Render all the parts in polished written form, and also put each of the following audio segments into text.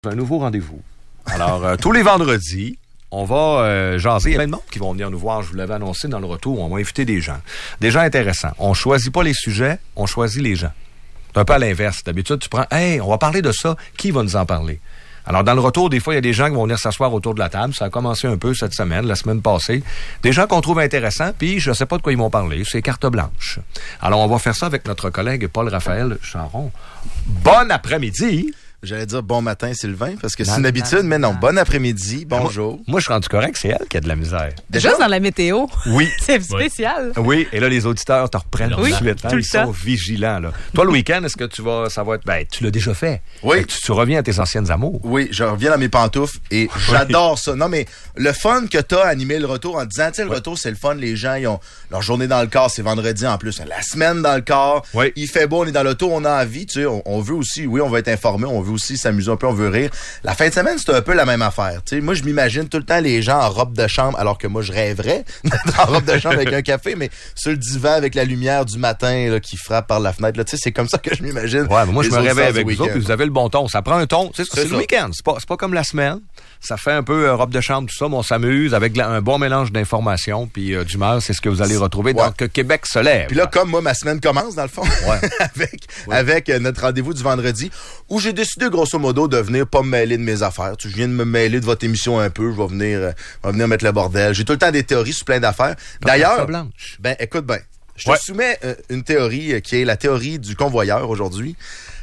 Un nouveau rendez-vous. Alors, tous les vendredis, on va jaser. Il y a plein de monde qui vont venir nous voir. Je vous l'avais annoncé dans le retour. On va inviter des gens. Des gens intéressants. On choisit pas les sujets, on choisit les gens. C'est un peu à l'inverse. D'habitude, tu prends, hey, on va parler de ça. Qui va nous en parler? Alors, dans le retour, des fois, il y a des gens qui vont venir s'asseoir autour de la table. Ça a commencé un peu cette semaine, la semaine passée. Des gens qu'on trouve intéressants, puis je sais pas de quoi ils vont parler. C'est carte blanche. Alors, on va faire ça avec notre collègue Paul-Raphaël Charon. Bon après-midi! J'allais dire bon matin, Sylvain, parce que c'est une habitude, mais non. Bon après-midi, bonjour. Moi, je suis rendu correct, c'est elle qui a de la misère. Juste dans la météo. Oui. C'est spécial. Oui, et là, les auditeurs te reprennent tout de suite. tout le Ils temps. sont vigilants, là. Toi, le week-end, est-ce que ça va être... Ben, tu l'as déjà fait. Oui. Tu reviens à tes anciennes amours. Oui, je reviens dans mes pantoufles et j'adore ça. Non, mais le fun que t'as à animer le retour en disant, tu sais, le retour, c'est le fun. Les gens, ils ont leur journée dans le corps, c'est vendredi en plus. La semaine dans le corps. Oui. Il fait beau, on est dans l'auto, on a envie, tu sais, on veut aussi, oui, on va être informé, on veut aussi s'amuser un peu, on veut rire. La fin de semaine, c'est un peu la même affaire. Tu sais, moi, je m'imagine tout le temps les gens en robe de chambre, alors que moi, je rêverais d'être en robe de chambre avec un café, mais sur le divan avec la lumière du matin là, qui frappe par la fenêtre. Tu sais, c'est comme ça que je m'imagine. Ouais, mais moi, je me réveille avec vous week-end. autres, puis vous avez le bon ton. Ça prend un ton. C'est le ça. week-end. C'est pas comme la semaine. Ça fait un peu robe de chambre, tout ça, mais on s'amuse avec un bon mélange d'informations puis d'humeur. C'est ce que vous allez retrouver dans Que Québec se lève. Puis là, comme moi, ma semaine commence, dans le fond, avec notre rendez-vous du vendredi, où j'ai décidé, grosso modo, de venir pas me mêler de mes affaires. Je viens de me mêler de votre émission un peu, je vais venir mettre le bordel. J'ai tout le temps des théories sur plein d'affaires. D'ailleurs, ben, écoute bien, je te soumets une théorie qui est la théorie du convoyeur aujourd'hui.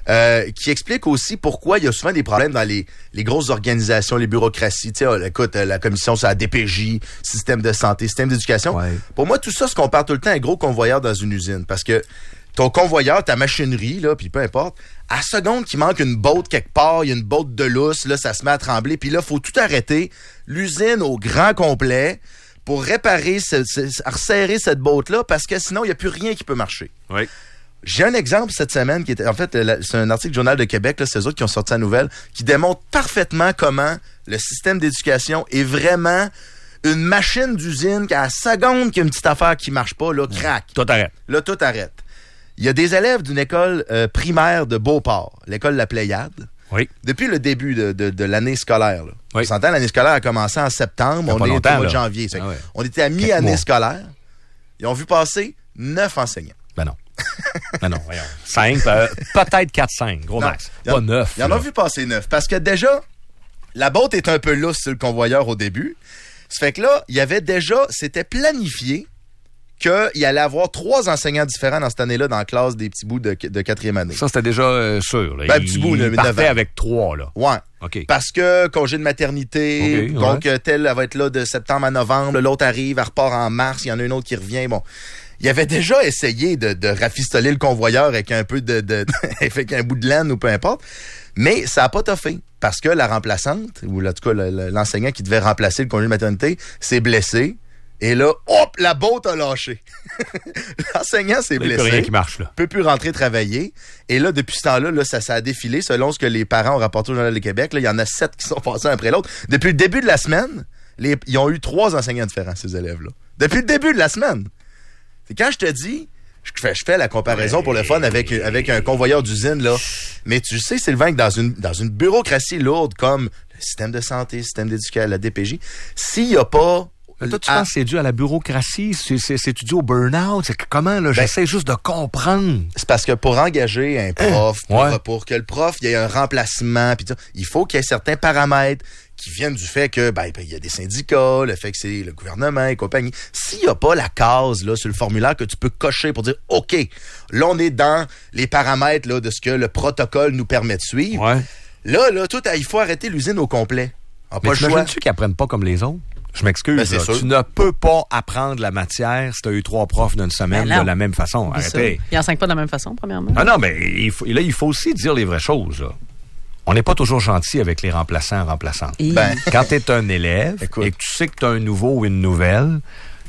Qui explique aussi pourquoi il y a souvent des problèmes dans les grosses organisations, les bureaucraties. Tu sais, écoute, la commission sur la DPJ, système de santé, système d'éducation. Ouais. Pour moi, tout ça, ce qu'on parle tout le temps, un gros convoyeur dans une usine. Parce que ton convoyeur, ta machinerie, là, puis peu importe, à la seconde qu'il manque une botte quelque part, il y a une botte de lousse, là, ça se met à trembler, puis là, faut tout arrêter. L'usine au grand complet pour réparer, resserrer cette botte-là, parce que sinon, il n'y a plus rien qui peut marcher. Oui. J'ai un exemple cette semaine qui était, en fait, c'est un article du Journal de Québec, là, c'est eux autres qui ont sorti la nouvelle, qui démontre parfaitement comment le système d'éducation est vraiment une machine d'usine qu'à la seconde qu'il y a une petite affaire qui marche pas, là, crac. Tout arrête. Là, tout arrête. Il y a des élèves d'une école primaire de Beauport, l'école La Pléiade. Oui. Depuis le début de l'année scolaire, là. Oui. On s'entend, l'année scolaire a commencé en septembre, on est au mois de janvier. Ah ouais. On était à mi-année scolaire. Ils ont vu passer 9 enseignants. Ben non. Ben non, voyons. 5, peut-être 4-5, gros max. Pas 9. Il y en a vu passer 9. Parce que déjà, la botte est un peu lousse sur le convoyeur au début. Ça fait que là, il y avait déjà, c'était planifié qu'il allait avoir 3 enseignants différents dans cette année-là dans la classe des petits bouts de 4e année. Ça, c'était déjà sûr. Là. Ben, petit bout, là, il partait avec 3, là. Ouais. OK. Parce que congé de maternité, okay, donc telle, elle va être là de septembre à novembre, l'autre arrive, elle repart en mars, il y en a une autre qui revient, bon. Il avait déjà essayé de rafistoler le convoyeur avec un peu avec un bout de laine ou peu importe, mais ça n'a pas toffé parce que la remplaçante, ou en tout cas l'enseignant qui devait remplacer le congé de maternité, s'est blessé. Et là, hop, la botte a lâché. L'enseignant s'est blessé. Il n'y a plus rien qui marche, là. Peut plus rentrer travailler. Et là, depuis ce temps-là, là, ça a défilé. Selon ce que les parents ont rapporté au Journal de Québec, là, il y en a 7 qui sont passés un après l'autre. Depuis le début de la semaine, ils ont eu 3 enseignants différents, ces élèves-là. Depuis le début de la semaine. C'est quand je te dis, je fais la comparaison pour le fun avec un convoyeur d'usine, là. Mais tu sais, Sylvain, que dans une bureaucratie lourde comme le système de santé, le système d'éducation, la DPJ, s'il n'y a pas... Mais toi, tu penses que c'est dû à la bureaucratie? C'est dû au burn-out? C'est comment, là? J'essaie juste de comprendre. C'est parce que pour engager un prof, pour que le prof, il y ait un remplacement, pis tout, il faut qu'il y ait certains paramètres qui viennent du fait que, il y a des syndicats, le fait que c'est le gouvernement et compagnie. S'il n'y a pas la case, là, sur le formulaire que tu peux cocher pour dire, OK, là, on est dans les paramètres, là, de ce que le protocole nous permet de suivre. Ouais. Là, il faut arrêter l'usine au complet. Mais t'imagines-tu qu'ils apprennent pas comme les autres? Je m'excuse, là, tu ne peux pas apprendre la matière si tu as eu 3 profs d'une semaine de la même façon. Arrêtez. Ils n'enseignent pas de la même façon, premièrement. Ah non, mais il faut aussi dire les vraies choses. Là. On n'est pas toujours gentil avec les remplaçantes. Quand tu es un élève et que tu sais que tu as un nouveau ou une nouvelle,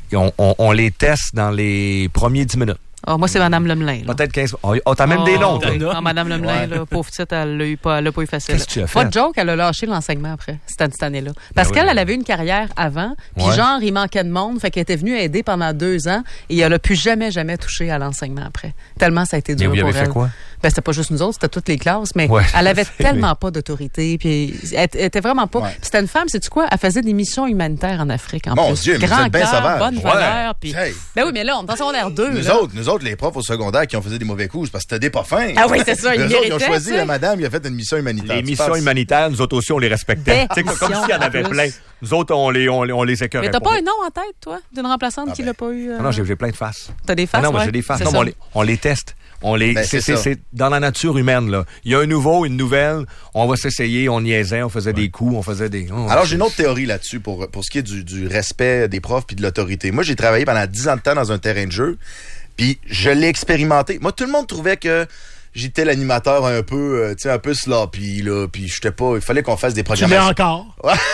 on les teste dans les premiers 10 minutes. Oh, moi, c'est Mme Lemelin. Peut-être 15. T'as même des noms, toi. Non, Mme Lemelin, là, pauvre petite, elle l'a pas eu facile. Qu'est-ce que tu as fait? Pas de joke, elle a lâché l'enseignement après, cette année-là. Parce qu'elle avait une carrière avant, puis genre, il manquait de monde, fait qu'elle était venue aider pendant 2 ans, et elle a plus jamais touché à l'enseignement après. Tellement ça a été dur pour elle. Mais vous avez fait quoi? Ben, c'était pas juste nous autres, c'était toutes les classes, mais elle avait tellement pas d'autorité, puis elle était vraiment pas... Puis c'était une femme, sais-tu quoi? Elle faisait des missions humanitaires en Afrique, en Mon plus. Dieu, mais vous êtes bien sauvage. Bonne valeur, puis... Ben oui, mais là, on est en secondaire 2. Nous autres, les profs au secondaire qui ont fait des mauvais coups, c'est parce que c'était des pas fins. Ah oui, c'est ça, ils méritaient. Ils ont choisi la madame, il a fait une mission humanitaire. Les missions humanitaires, nous autres aussi, on les respectait. Comme s'il y en avait plein. Nous autres, on les écœurait. Mais t'as pas un nom en tête, toi, d'une remplaçante qui l'a pas eu? Non, j'ai plein de faces. T'as des faces? Non, j'ai des faces. Non, on les teste. C'est dans la nature humaine, là. Il y a un nouveau, une nouvelle, on va s'essayer, on niaisait, on faisait des coups, on faisait des... Alors, j'ai une autre théorie là-dessus pour ce qui est du respect des profs puis de l'autorité. Moi, j'ai travaillé pendant 10 ans de temps dans un terrain de jeu, puis je l'ai expérimenté. Moi, tout le monde trouvait que j'étais l'animateur un peu sloppy, là, puis j'étais pas... Il fallait qu'on fasse des programmations. Tu l'es encore?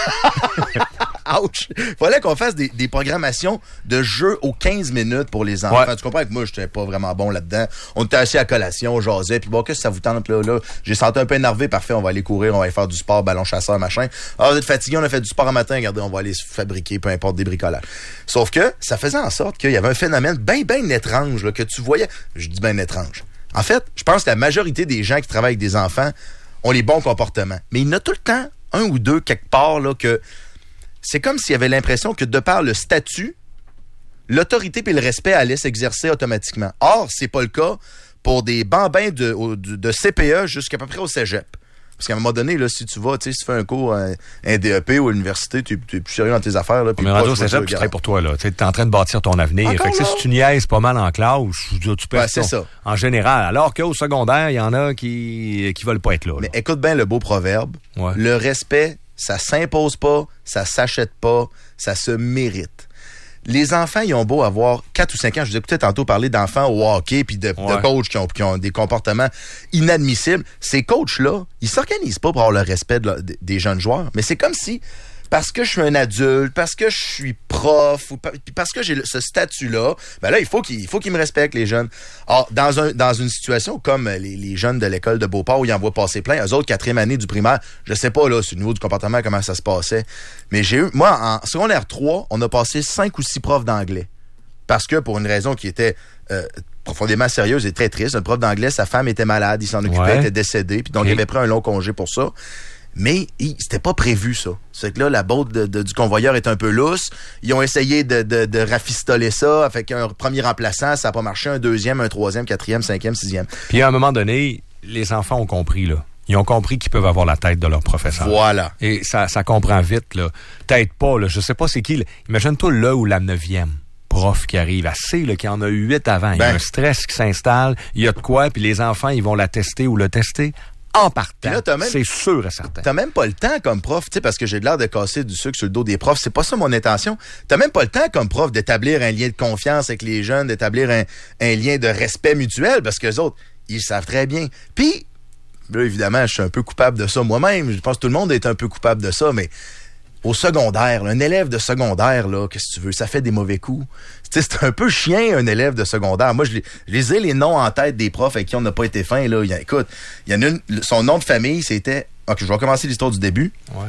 Ouch! Il fallait qu'on fasse des programmations de jeux aux 15 minutes pour les enfants. Tu comprends que moi, j'étais pas vraiment bon là-dedans. On était assis à collation, on jasait, puis bon, qu'est-ce que ça vous tente, là? J'ai senti un peu énervé, parfait, on va aller courir, on va aller faire du sport, ballon chasseur, machin. Ah, vous êtes fatigué, on a fait du sport un matin, regardez, on va aller se fabriquer, peu importe, des bricolages. Sauf que ça faisait en sorte qu'il y avait un phénomène bien étrange, là, que tu voyais. Je dis bien étrange. En fait, je pense que la majorité des gens qui travaillent avec des enfants ont les bons comportements. Mais il y en a tout le temps un ou deux quelque part, là, que c'est comme s'il y avait l'impression que de par le statut, l'autorité et le respect allaient s'exercer automatiquement. Or, c'est pas le cas pour des bambins de CPE jusqu'à peu près au cégep. Parce qu'à un moment donné, là, si tu vas, si tu fais un cours, un DEP ou à l'université, tu es plus sérieux dans tes affaires. Là, mais rendu au cégep, tu travailles pour toi. Tu es en train de bâtir ton avenir. Fait que si tu niaises pas mal en classe, tu peux c'est ça. En général. Alors qu'au secondaire, il y en a qui veulent pas être là. Mais écoute bien le beau proverbe. Ouais. Le respect, ça s'impose pas, ça s'achète pas, ça se mérite. Les enfants, ils ont beau avoir 4 ou 5 ans. Je vous écoutais tantôt parler d'enfants au hockey puis de coachs qui ont des comportements inadmissibles. Ces coachs-là, ils s'organisent pas pour avoir le respect des jeunes joueurs. Mais c'est comme si, parce que je suis un adulte, parce que je suis prof, ou parce que j'ai ce statut-là, ben là, il faut qu'ils me respectent, les jeunes. Alors, dans une situation comme les jeunes de l'école de Beauport, où ils en voient passer plein, eux autres, 4e année du primaire, je sais pas, là, sur le niveau du comportement, comment ça se passait. Mais moi, en secondaire 3, on a passé 5 ou 6 profs d'anglais. Parce que, pour une raison qui était profondément sérieuse et très triste, un prof d'anglais, sa femme était malade, il s'en occupait, elle était décédée, puis donc il avait pris un long congé pour ça. Mais c'était pas prévu, ça. C'est que là, la botte du convoyeur est un peu lousse. Ils ont essayé de rafistoler ça. Fait qu'un premier remplaçant, ça n'a pas marché. Un deuxième, un troisième, 4e, 5e, 6e. Puis à un moment donné, les enfants ont compris, là. Ils ont compris qu'ils peuvent avoir la tête de leur professeur. Voilà. Et ça comprend vite, là. Peut-être pas, là. Je sais pas c'est qui. Là. Imagine-toi là où la 9e prof qui arrive assez, là, qui en a eu 8 avant. Il y a un stress qui s'installe. Il y a de quoi, puis les enfants, ils vont la tester ou le tester. En partant, c'est sûr et certain. T'as même pas le temps comme prof, tu sais, parce que j'ai l'air de casser du sucre sur le dos des profs. C'est pas ça mon intention. T'as même pas le temps comme prof d'établir un lien de confiance avec les jeunes, d'établir un lien de respect mutuel, parce que les autres, ils savent très bien. Puis, là, évidemment, je suis un peu coupable de ça moi-même. Je pense que tout le monde est un peu coupable de ça, mais au secondaire, là, un élève de secondaire, là, qu'est-ce que tu veux, ça fait des mauvais coups. T'sais, c'est un peu chien, un élève de secondaire. Moi, je les ai les noms en tête des profs avec qui on n'a pas été fin. Là. Écoute, il y en a une, son nom de famille, c'était... OK, je vais recommencer l'histoire du début.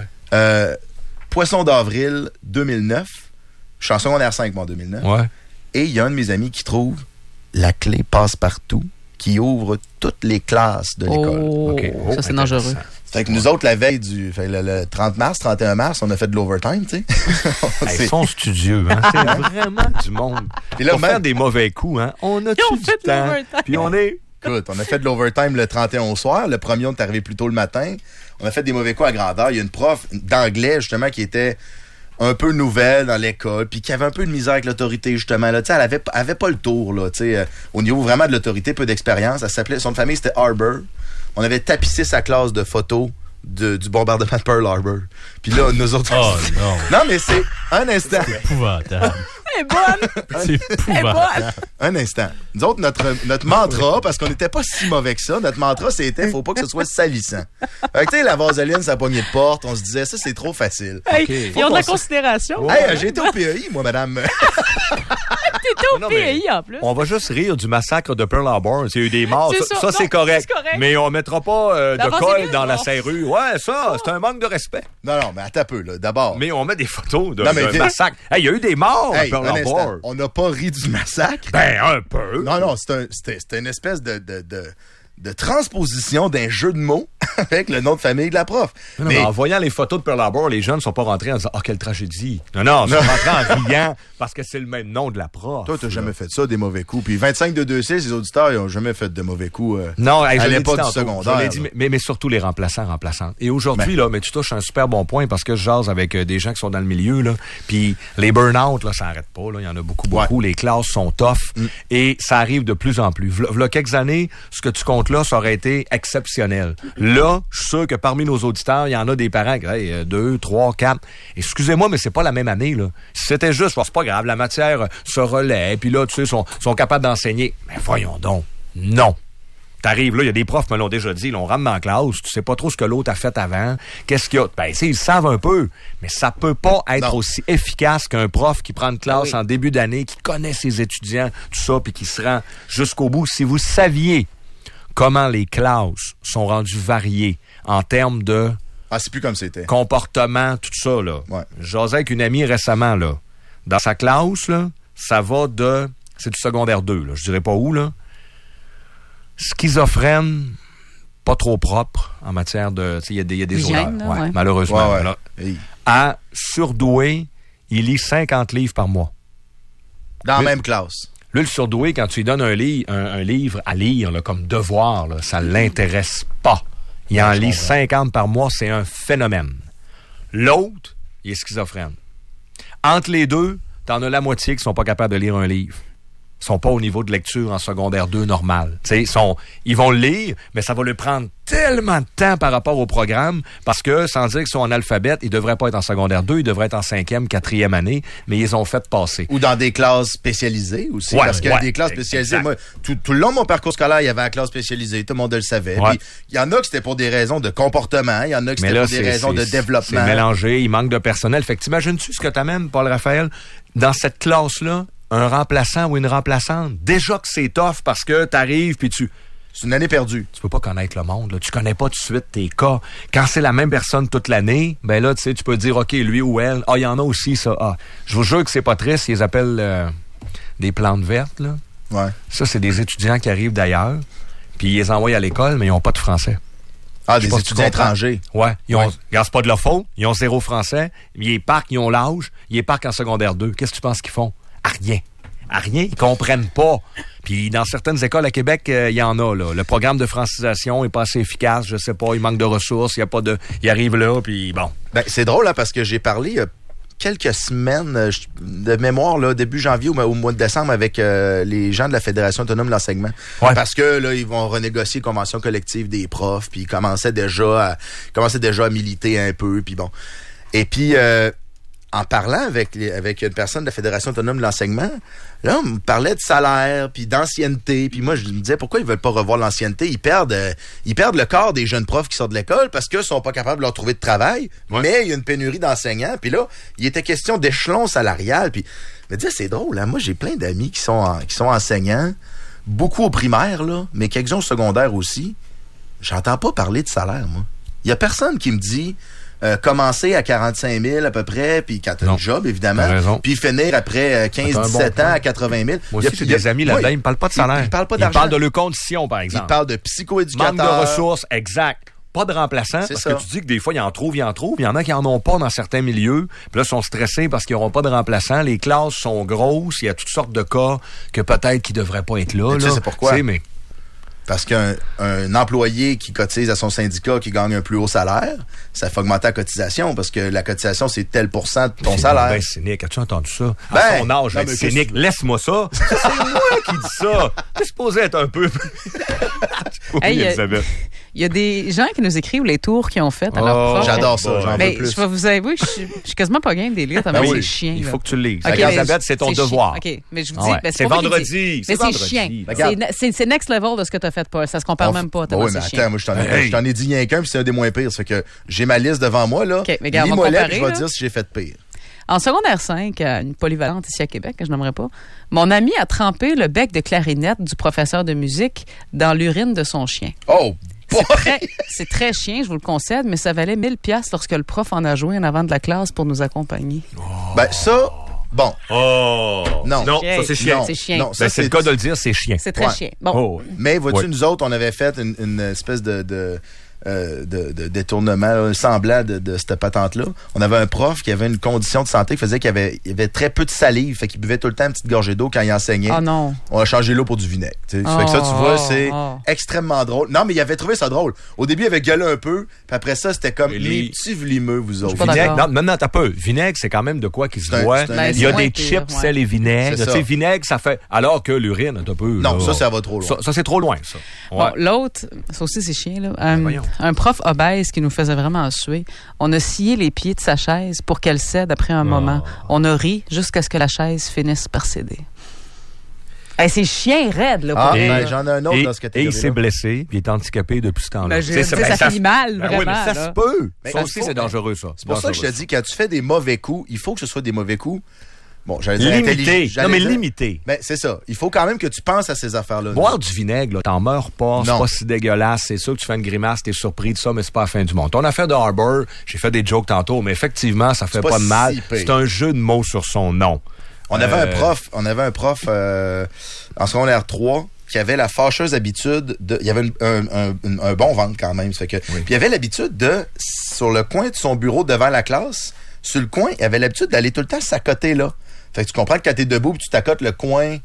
Poisson d'avril 2009. Je suis en secondaire 5, moi, en 2009. Ouais. Et il y a un de mes amis qui trouve la clé passe-partout qui ouvre toutes les classes de l'école. Okay. Ça, c'est dangereux. Fait que nous autres, la veille le 30 mars, 31 mars, on a fait de l'overtime, tu sais. Ils sont studieux, hein. C'est vraiment du monde. Et là, pour faire des mauvais coups, hein. On a tout du temps. Puis on est... Écoute, on a fait de l'overtime le 31 au soir. Le premier, on est arrivé plus tôt le matin. On a fait des mauvais coups à grandeur. Il y a une prof d'anglais, justement, qui était un peu nouvelle dans l'école, puis qui avait un peu de misère avec l'autorité, justement. Là, elle avait pas le tour, là, au niveau vraiment de l'autorité, peu d'expérience. Elle s'appelait, son famille, c'était Harbour. On avait tapissé sa classe de photos du bombardement de Pearl Harbor. Puis là, nous autres... Oh non! Non, mais c'est un instant. C'est épouvantable. Elle est bonne! C'est épouvantable. Un instant. Nous autres, notre mantra, parce qu'on n'était pas si mauvais que ça, notre mantra, c'était « faut pas que ce soit salissant ». Fait que, tu sais, la vaseline, sa poignée de porte, on se disait « ça, c'est trop facile ». Hey, ils ont de la considération. Hey, j'ai été au PEI, moi, madame. T'étais au PEI, en plus. On va juste rire du massacre de Pearl Harbor. Il y a eu des morts. Ça, c'est correct. Mais on mettra pas de colle dans la serrure. Ouais, ça, c'est un manque de respect. Non, mais attends un peu, là, d'abord. Mais on met des photos de massacre. Hey, il y a eu des morts à Pearl Harbor. On n'a pas ri du massacre. Ben, un peu. Non, c'était une espèce de de transposition d'un jeu de mots avec le nom de famille de la prof. Mais en voyant les photos de Pearl Harbor, les jeunes ne sont pas rentrés en disant « Ah, quelle tragédie! » Non, ils sont rentrés en riant parce que c'est le même nom de la prof. Toi, t'as jamais fait ça, des mauvais coups. Puis 25-226, les auditeurs, ils n'ont jamais fait de mauvais coups non, à l'époque du secondaire. Je l'ai dit, mais surtout les remplaçantes. Et aujourd'hui, là, mais tu touches un super bon point parce que je jase avec des gens qui sont dans le milieu, là, puis les burn-out, là, ça n'arrête pas. Là, il y en a beaucoup. Les classes sont tough et ça arrive de plus en plus. V'là quelques années, ce que tu comptes là, ça aurait été exceptionnel. Là, je suis sûr que parmi nos auditeurs, il y en a des parents qui disent 2, 3, 4. Excusez-moi, mais c'est pas la même année, là. Si c'était juste, c'est pas grave, la matière se relaie, puis là, tu sais, sont capables d'enseigner. Mais voyons donc. Non. T'arrives là, il y a des profs me l'ont déjà dit, là, on rentre dans la classe, tu sais pas trop ce que l'autre a fait avant, qu'est-ce qu'il y a? Ben, ils savent un peu, mais ça peut pas être aussi efficace qu'un prof qui prend une classe en début d'année, qui connaît ses étudiants, tout ça, puis qui se rend jusqu'au bout. Si vous saviez comment les classes sont rendues variées en termes de c'est plus comme c'était. Comportement, tout ça, là. Ouais. J'osais avec une amie récemment, là. Dans sa classe, là, ça va de... C'est du secondaire 2, là. Je dirais pas où, là. Schizophrène, pas trop propre en matière de... Il y a des odeurs, malheureusement. Ouais. Là. À surdoué, il lit 50 livres par mois. Dans la même classe. Là, le surdoué, quand tu lui donnes un livre à lire, là, comme devoir, là, ça l'intéresse pas. Il en lit 50 par mois, c'est un phénomène. L'autre, il est schizophrène. Entre les deux, t'en as la moitié qui sont pas capables de lire un livre. Ils sont pas au niveau de lecture en secondaire 2 normal. Ils vont le lire, mais ça va leur prendre tellement de temps par rapport au programme, parce que, sans dire qu'ils sont analphabètes, ils devraient pas être en secondaire 2, ils devraient être en 5e, 4e année, mais ils ont fait passer. Ou dans des classes spécialisées aussi, parce qu'il y a des classes spécialisées. Moi, tout le long de mon parcours scolaire, il y avait la classe spécialisée, tout le monde le savait. Puis, il y en a qui c'était pour des raisons de comportement, il y en a qui c'était pour des raisons de développement. C'est mélangé, il manque de personnel. Fait que t'imagines-tu ce que t'amènes, Paul-Raphaël, dans cette classe-là, un remplaçant ou une remplaçante, déjà que c'est tough parce que t'arrives puis c'est une année perdue. Tu peux pas connaître le monde, là. Tu connais pas tout de suite tes cas. Quand c'est la même personne toute l'année, ben là, tu sais, tu peux dire, OK, lui ou elle, il y en a aussi, ça. Je vous jure que c'est pas triste, ils les appellent des plantes vertes, là. Ouais. Ça, c'est des étudiants qui arrivent d'ailleurs, puis ils les envoient à l'école, mais ils ont pas de français. Des étudiants étrangers. Ouais. C'est pas de leur faute. Ils ont 0 français. Ils parquent, ils ont l'âge. Ils parquent en secondaire 2. Qu'est-ce que tu penses qu'ils font? À rien. Ils comprennent pas. Puis dans certaines écoles à Québec, il y en a, là. Le programme de francisation est pas assez efficace, je sais pas, il manque de ressources, il arrive là, puis bon. Ben, c'est drôle, hein, parce que j'ai parlé il y a quelques semaines de mémoire, là, début janvier ou au mois de décembre avec les gens de la Fédération autonome de l'enseignement. Ouais. Parce que là, ils vont renégocier la convention collective des profs, puis ils commençaient déjà à militer un peu, puis bon. Et puis en parlant avec une personne de la Fédération autonome de l'enseignement, là, on me parlait de salaire, puis d'ancienneté, puis moi, je me disais, pourquoi ils veulent pas revoir l'ancienneté? Ils perdent le corps des jeunes profs qui sortent de l'école parce qu'ils sont pas capables de leur trouver de travail, mais il y a une pénurie d'enseignants, puis là, il était question d'échelon salarial, puis je me disais, c'est drôle, hein? Moi, j'ai plein d'amis qui sont enseignants, beaucoup au primaire, là, mais quelques-uns au secondaire aussi. J'entends pas parler de salaire, moi. Il y a personne qui me dit... commencer à 45 000 à peu près, puis quand t'as un job, évidemment, puis finir après 15-17 ans à 80 000. Moi aussi, j'ai des amis là-dedans, ils me parlent pas de salaire. Ils parlent pas d'argent. Ils parlent de leurs conditions, par exemple. Ils parlent de psychoéducateurs. Manque de ressources, exact. Pas de remplaçants, parce que tu dis que des fois, ils en trouvent. Il y en a qui en ont pas dans certains milieux. Puis là, ils sont stressés parce qu'ils n'auront pas de remplaçants. Les classes sont grosses. Il y a toutes sortes de cas que peut-être qu'ils devraient pas être là. Tu sais, c'est pourquoi? Parce qu'un employé qui cotise à son syndicat qui gagne un plus haut salaire, ça fait augmenter la cotisation parce que la cotisation, c'est tel % de ton salaire. Ben, cynique. As-tu entendu ça? À son âge, être cynique. Laisse-moi ça. C'est moi qui dis ça. T'es supposé être un peu... Il y a des gens qui nous écrivent les tours qu'ils ont fait à leur prof. J'adore ça, j'en veux plus. Je vais vous avouer, je suis quasiment pas game des lire tellement c'est chiant. Il faut que tu le lises. Okay, Elisabeth, c'est ton devoir. OK, mais je vous dis... c'est vendredi. Mais c'est chiant. C'est next level de ce que tu as fait, Paul. Ça se compare même pas. Oui, mais attends, moi, je t'en ai dit rien qu'un, puis c'est un des moins pires. Ça fait que j'ai ma liste devant moi, là. OK, mais regarde, lis-moi là, je vais dire si j'ai fait pire. En secondaire 5, une polyvalente ici à Québec, que je n'aimerais pas, mon ami a trempé le bec de clarinette du professeur de musique dans l'urine de son chien. Oh! C'est très chien, je vous le concède, mais ça valait 1000$ lorsque le prof en a joué en avant de la classe pour nous accompagner. Ben ça, Bon. Oh! Non. Non, ça, c'est chien. C'est chien. Non, ça, C'est le cas de le dire, c'est chien. C'est très chien. Bon. Oh. Mais vois-tu, Ouais. nous autres, on avait fait une espèce de détournement, là, un semblant de cette patente-là. On avait un prof qui avait une condition de santé qui faisait qu'il avait très peu de salive, fait qu'il buvait tout le temps une petite gorgée d'eau quand il enseignait. Oh non. On a changé l'eau pour du vinaigre. Fait que ça, tu vois, c'est oh. extrêmement drôle. Non, mais il avait trouvé ça drôle. Au début, il avait gueulé un peu, puis après ça, c'était comme Et les petits vlimeux, vous autres. pas Vinaigre, d'accord. non, t'as peu. Vinaigre, c'est quand même de quoi qui se C'est un- voit. c'est un Il y a moins des pire, chips, ouais. sel et vinaigre. C'est Tu ça. sais, vinaigre, ça fait. Alors que l'urine, t'as peu. Non, là. ça va trop loin. Ça, c'est trop loin, ça. Ouais. Bon, l'autre, ça aussi, c'est chien, là. voyons. Un prof obèse qui nous faisait vraiment suer. On a scié les pieds de sa chaise pour qu'elle cède après un moment. On a ri jusqu'à ce que la chaise finisse par céder. Hey, c'est chien raide, là. Ah, pour Et- vrai. ben, j'en ai un autre dans ce Et catégorie. il s'est blessé, puis il est handicapé depuis ce temps-là. Ben, je veux dire, ça finit mal, Ben oui, mais vraiment, ça là. se peut. Mais Ça il aussi, faut- c'est dangereux, ça. C'est pour ça que je te dis, quand tu fais des mauvais coups, il faut que ce soit des mauvais coups. Bon, j'allais dire Limité. intelligents. Non, mais J'allais dire- limité. Ben, c'est ça. Il faut quand même que tu penses à ces affaires-là. Boire du vinaigre, là, t'en meurs pas, c'est Non. pas si dégueulasse, c'est sûr que tu fais une grimace, t'es surpris de ça, mais c'est pas la fin du monde. Ton affaire de Harbour, j'ai fait des jokes tantôt, mais effectivement, ça fait pas pas de mal. si pire. C'est un jeu de mots sur son nom. On avait un prof en secondaire 3 qui avait la fâcheuse habitude de... Il y avait un bon ventre quand même. Ça fait que, Puis il avait l'habitude de, sur le coin de son bureau devant la classe, sur le coin, il avait l'habitude d'aller tout le temps s'accoter là. Fait que tu comprends que quand t'es debout et tu t'accotes le coin,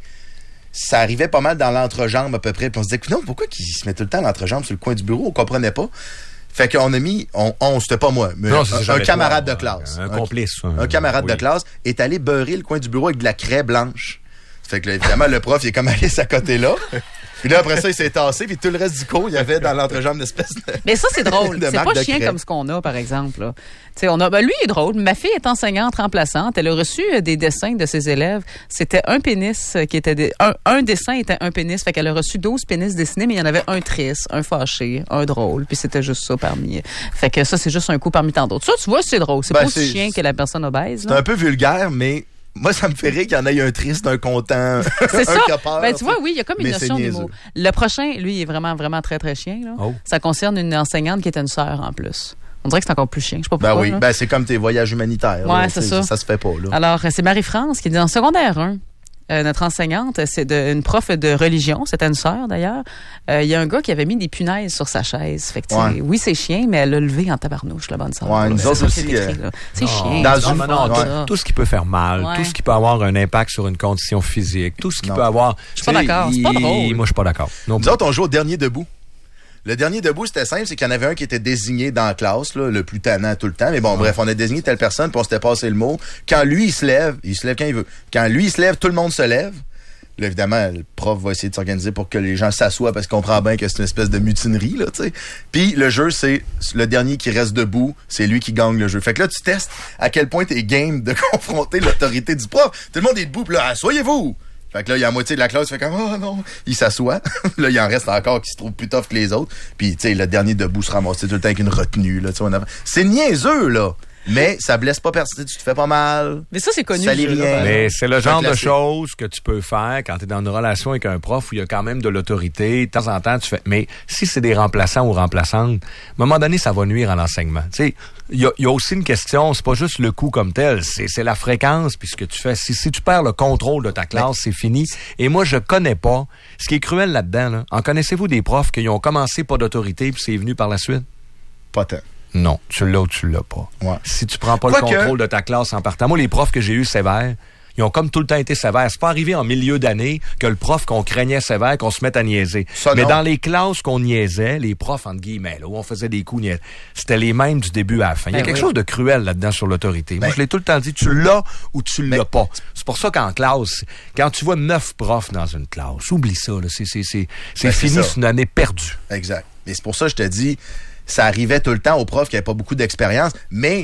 ça arrivait pas mal dans l'entrejambe à peu près. Puis on se disait, non, pourquoi qu'il se met tout le temps l'entrejambe sur le coin du bureau? On comprenait pas. Fait qu'on a mis, c'était pas moi, mais Non, c'est un jamais camarade toi, de classe. un complice. Un camarade oui. de classe est allé beurrer le coin du bureau avec de la craie blanche. Fait que là, évidemment, le prof, il est comme allé s'accoter là. Puis là, après ça, il s'est tassé, puis tout le reste du cours, il y avait dans l'entrejambe une espèce de... Mais ça, c'est drôle. de C'est marque pas de chien craie. comme ce qu'on a, par exemple. Là. Tu sais, lui, il est drôle. Ma fille est enseignante remplaçante. Elle a reçu des dessins de ses élèves. C'était un pénis qui était... Un dessin était un pénis. Fait qu'elle a reçu 12 pénis dessinés, mais il y en avait un triste, un fâché, un drôle. Puis c'était juste ça parmi... Fait que ça, c'est juste un coup parmi tant d'autres. Ça, tu vois, c'est drôle. C'est Ben, pas aussi c'est- chien que la personne obèse. C'est Là. un peu vulgaire, mais moi, ça me fait rire qu'il y en ait un triste, un content, C'est un ça. qui a peur, Ben, tu vois, oui, il y a comme une mais c'est notion niaiseux. d'humour. Le prochain, lui, il est vraiment, vraiment très, très chien. Là. Oh. Ça concerne une enseignante qui était une sœur en plus. On dirait que c'est encore plus chien. Je sais pas Ben pourquoi. oui, là. ben c'est comme tes voyages humanitaires. Ouais, là, c'est tu sais, ça. Ça se fait pas, là. Alors, c'est Marie-France qui dit en secondaire 1. Notre enseignante, c'est une prof de religion, c'était une sœur d'ailleurs. Il y a un gars qui avait mis des punaises sur sa chaise. Fait que, tu sais, Ouais. oui, c'est chien, mais elle l'a levé en tabarnouche, la bonne sœur. Ouais, nous C'est autres ça qui est aussi, écrit, là. C'est chien. dans c'est une- pas Non, fun, tout, ça. tout ce qui peut faire mal, Ouais. tout ce qui peut avoir un impact sur une condition physique, tout ce qui Non. peut avoir... Je suis pas d'accord, c'est pas drôle. Moi, je suis pas d'accord. Non Nous autres, on joue au dernier debout. Le dernier debout, c'était simple, c'est qu'il y en avait un qui était désigné dans la classe, là, le plus tannant tout le temps. Mais bon, bref, on a désigné telle personne, puis on s'était passé le mot. Quand lui, il se lève quand il veut. Quand lui, il se lève, tout le monde se lève. Là, évidemment, le prof va essayer de s'organiser pour que les gens s'assoient parce qu'il comprend bien que c'est une espèce de mutinerie, là, tu sais. Puis le jeu, c'est le dernier qui reste debout, c'est lui qui gagne le jeu. Fait que là, tu testes à quel point t'es game de confronter l'autorité du prof. Tout le monde est debout, puis là, asseyez-vous! Fait que là, il y a la moitié de la classe qui fait comme, oh non, il s'assoit. Là, il en reste encore qui se trouve plus tough que les autres. Puis, tu sais, le dernier debout se ramasse tout le temps avec une retenue, là, tu sais, c'est niaiseux, là. Mais ça blesse pas personne, tu te fais pas mal. Mais ça, c'est connu. Ça lit ce jeu-là, rien. par Mais exemple. c'est le C'est un genre de classique. choses que tu peux faire quand tu es dans une relation avec un prof où il y a quand même de l'autorité. De temps en temps, tu fais... Mais si c'est des remplaçants ou remplaçantes, à un moment donné, ça va nuire à l'enseignement. Tu sais, il y a aussi une question, c'est pas juste le coup comme tel, c'est la fréquence, puis ce que tu fais. Si tu perds le contrôle de ta classe, c'est fini. Et moi, je connais pas... Ce qui est cruel là-dedans, là, en connaissez-vous des profs qui ont commencé pas d'autorité puis c'est venu par la suite? Pas tant. Non, tu l'as ou tu l'as pas. Ouais. Si tu prends pas Quoique- le contrôle de ta classe en partant. Moi, les profs que j'ai eus sévères, ils ont comme tout le temps été sévères. C'est pas arrivé en milieu d'année que le prof qu'on craignait sévère, qu'on se mette à niaiser. Ça, mais non. dans les classes qu'on niaisait, les profs, entre guillemets, là, où on faisait des coups, c'était les mêmes du début à la fin. Il y a Ben quelque oui. chose de cruel là-dedans sur l'autorité. Moi, Ben- je l'ai tout le temps dit, tu l'as ou tu l'as pas. C'est pour ça qu'en classe, quand tu vois 9 profs dans une classe, oublie ça, là. C'est Ben, fini, c'est ça. c'est une année perdue. Exact. Mais c'est pour ça que je te dis, ça arrivait tout le temps aux profs qui n'avaient pas beaucoup d'expérience, mais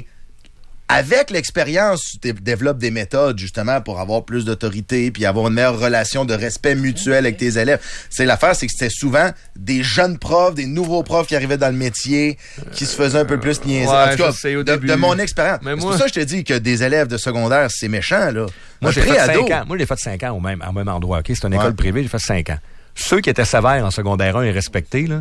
avec l'expérience, tu développes des méthodes justement pour avoir plus d'autorité puis avoir une meilleure relation de respect mutuel avec tes élèves. C'est l'affaire, c'est que c'était souvent des jeunes profs, des nouveaux profs qui arrivaient dans le métier, qui se faisaient un peu plus niaiser. Ouais, En tout cas, je sais, au de début. mon expérience. Mais C'est moi- pour ça que je te dis que des élèves de secondaire, c'est méchant, là. Moi, Un j'ai fait pré-ado. 5 ans. Moi, j'ai fait 5 ans au même endroit, OK? C'est une Ouais. école privée, j'ai fait 5 ans. Ceux qui étaient sévères en secondaire 1 et respectés, là,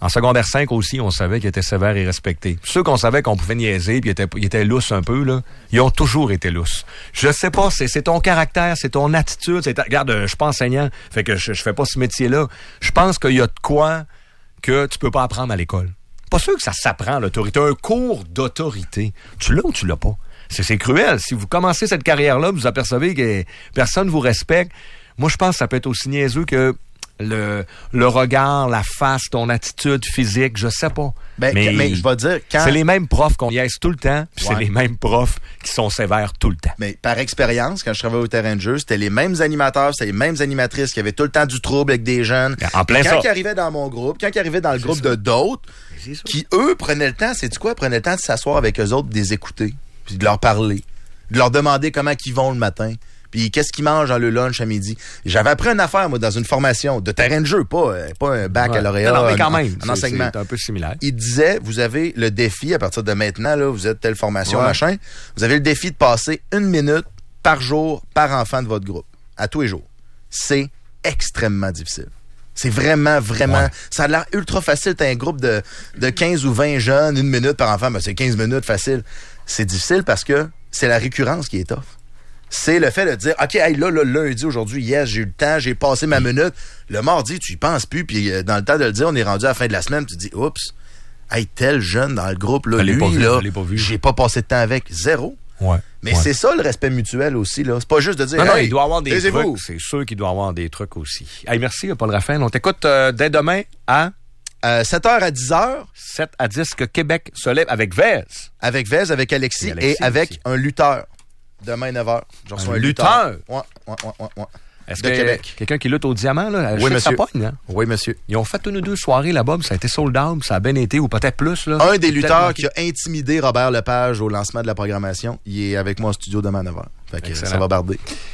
En secondaire 5 aussi, on savait qu'ils étaient sévères et respectés. Ceux qu'on savait qu'on pouvait niaiser puis ils étaient lousses un peu, là, ils ont toujours été lousses. Je sais pas, c'est ton caractère, c'est ton attitude. Regarde, je suis pas enseignant, fait que je fais pas ce métier-là. Je pense qu'il y a de quoi que tu peux pas apprendre à l'école. Pas sûr que ça s'apprend, l'autorité. Un cours d'autorité. Tu l'as ou tu l'as pas? C'est cruel. Si vous commencez cette carrière-là, vous apercevez que personne vous respecte. Moi, je pense que ça peut être aussi niaiseux que le regard, la face, ton attitude physique, je sais pas. Mais je vais dire, c'est les mêmes profs qu'on niaise tout le temps, puis c'est les mêmes profs qui sont sévères tout le temps. Mais par expérience, quand je travaillais au terrain de jeu, c'était les mêmes animateurs, c'était les mêmes animatrices qui avaient tout le temps du trouble avec des jeunes. En plein quand ils arrivaient dans mon groupe, quand ils arrivaient dans le groupe de d'autres, qui eux prenaient le temps, sais-tu quoi, prenaient le temps de s'asseoir avec eux autres, de les écouter, puis de leur parler, de leur demander comment ils vont le matin. Puis qu'est-ce qu'ils mangent dans le lunch à midi. J'avais appris une affaire, moi, dans une formation de terrain de jeu, pas un baccalauréat, non, mais quand même, un enseignement. C'est un peu similaire. Il disait, vous avez le défi, à partir de maintenant, là, vous êtes telle formation, machin, vous avez le défi de passer 1 minute par jour, par enfant de votre groupe, à tous les jours. C'est extrêmement difficile. C'est vraiment, ça a l'air ultra facile. T'as un groupe de 15 ou 20 jeunes, 1 minute par enfant, ben c'est 15 minutes facile. C'est difficile parce que c'est la récurrence qui est tough. C'est le fait de dire, OK, hey, là, lundi, aujourd'hui, yes, j'ai eu le temps, j'ai passé ma minute. Le mardi, tu y penses plus, puis dans le temps de le dire, on est rendu à la fin de la semaine, tu te dis, oups, hey, tel jeune dans le groupe, là, lui, là, j'ai pas passé de temps avec, zéro. Ouais. Mais c'est ça, le respect mutuel aussi, là. C'est pas juste de dire, non, hey, il doit y avoir des trucs. C'est sûr qu'il doit y avoir des trucs aussi. Hey, merci, Paul Raphaël. On t'écoute dès demain à 7h à 10h. 7 à 10 que Québec se lève avec Vez. Avec Vez, avec Alexis et avec aussi. un lutteur. Demain, 9h. Je reçois un lutteur? Ouais. Est-ce de que Québec. Quelqu'un qui lutte au diamant, là? Oui, monsieur. Pogne, hein? Oui, monsieur. Ils ont fait une ou deux soirées là-bas, ça a été sold out, ça a bien été, ou peut-être plus, là. Un des lutteurs qui a intimidé Robert Lepage au lancement de la programmation, il est avec moi en studio demain à 9h. Fait que ça va barder.